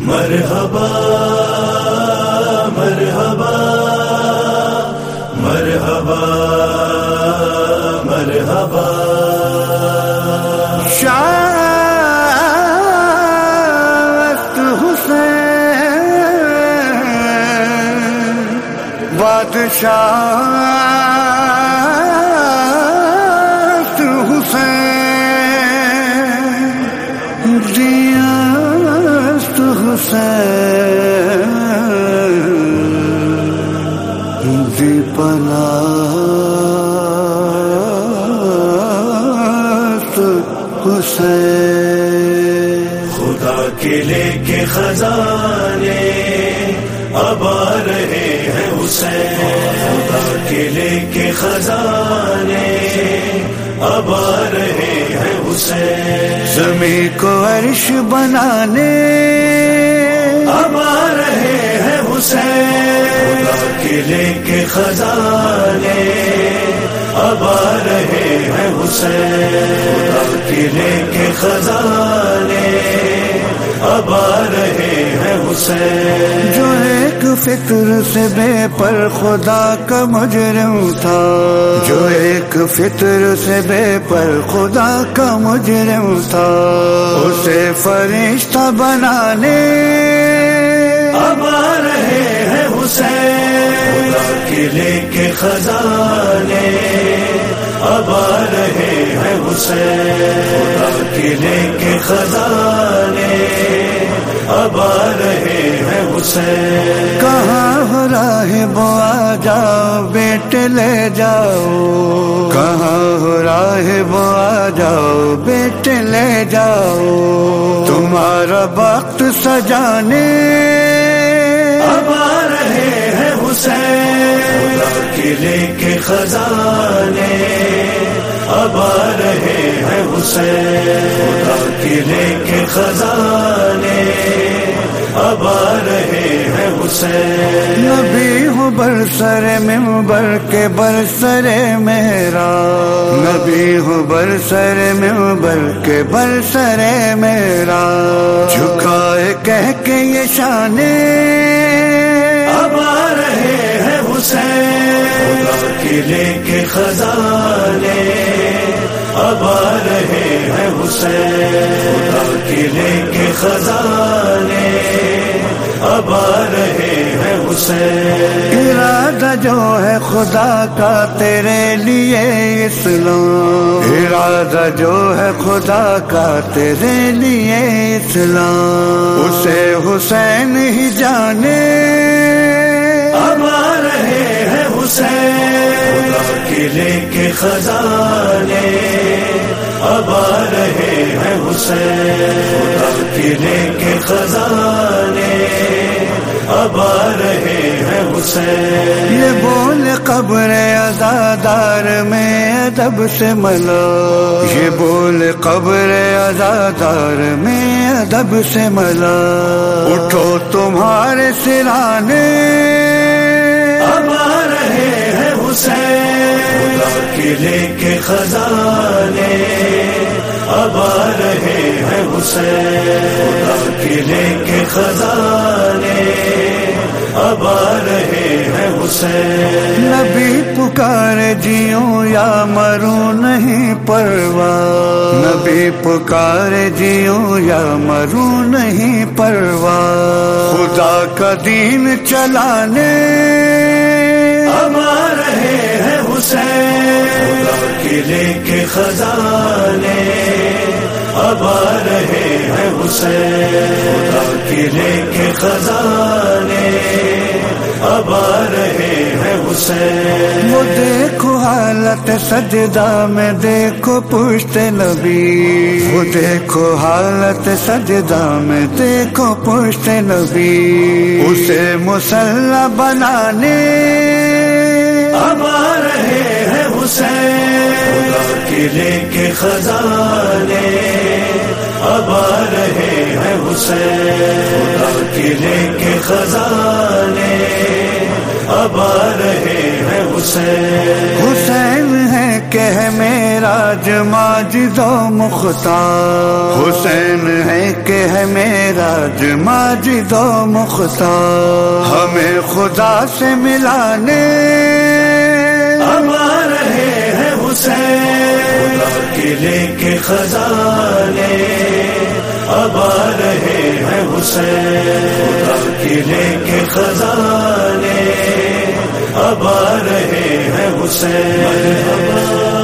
مرحبا مرحبا مرحبا مرحبا شاست حسین بادشاست حسین دیاست حسین دی پناست حسین خدا کے لے کے خزانے اب آ رہے ہیں حسین خدا کے لے کے خزانے اب آ رہے ہیں حسین زمین کو عرش بنانے اب آ رہے ہیں حسین خدا کے لے کے خزانے اب آ رہے ہیں حسین خدا کے لے کے خزانے اب آ رہے ہیں حسین جو ایک فطر سے بے پر خدا کا مجرم تھا جو ایک فطر سے بے پر خدا کا مجرم تھا اسے فرشتہ بنانے اب آ رہے ہیں حسین خدا کے لے کے خزانے اب آ رہے ہیں حسین خدا کے لے کے خزانے اب آ رہے ہیں حسین کہاں ہو راہب آ جاؤ بیٹے لے جاؤ کہاں ہو راہب آ جاؤ بیٹے لے جاؤ تمہارا وقت سجانے اب آ رہے ہیں حسین خدا کے لے کے خزانے اب آ رہے ہیں حسین خدا کے لے کے خزانے اب آ رہے ہیں حسین نبی ہوں برسر ممبر کے برسر میرا نبی ہوں برسر ممبر کے برسر میرا جھکائے کہہ کے یہ شانے اب آ رہے ہیں حسین خدا کے لے کے خزانے اب آ رہے ہیں حسین خدا کے لے کے خزانے اب آ رہے ہیں حسین ارادہ جو ہے خدا کا تیرے لیے اسلام ارادہ جو ہے خدا کا تیرے لیے اسلام اسے حسین ہی جانے اب آ رہے ہیں حسین خدا کے لے کے خزانے اب آ رہے ہیں حسین خدا کے لے کے خزانے اب آ رہے ہیں حسین یہ بول قبر عزادار میں ادب سے ملا یہ بول قبر عزادار میں ادب سے ملا اٹھو تمہارے سرانے اب آ رہے ہیں حسین خدا کے لے کے خزانے اب آ رہے ہیں حسین خدا کے لے کے خزانے اب آ رہے ہیں حسین نبی پکارے جیوں یا مروں نہیں پرواہ نبی پکارے جیوں یا مروں نہیں پرواہ خدا کا دین چلانے اب آ رہے ہیں حسین خدا کے لے کے خزانے اب آ رہے ہیں حسین خدا کے لے کے خزانے اب آ رہے ہیں حسین وہ دیکھو حالت سجدہ میں دیکھو پشت نبی وہ دیکھو حالت سجدہ میں دیکھو پشت نبی اسے مسلح بنانے اب آ رہے ہیں حسین خدا کے لے کے خزانے اب آ رہے ہیں حسین خدا کے لے کے خزانے اب آ رہے ہیں حسین حسین ہے کہ ہے معراج ماجد و مختار، حسین ہے کہ ہے معراج ماجد و مختار، ہمیں خدا سے ملانے اب آ رہے ہیں حسین، خدا کے لے کے خزانے اب آ رہے ہیں حسین، خدا کے لے کے خزانے اب آ رہے ہیں حسین۔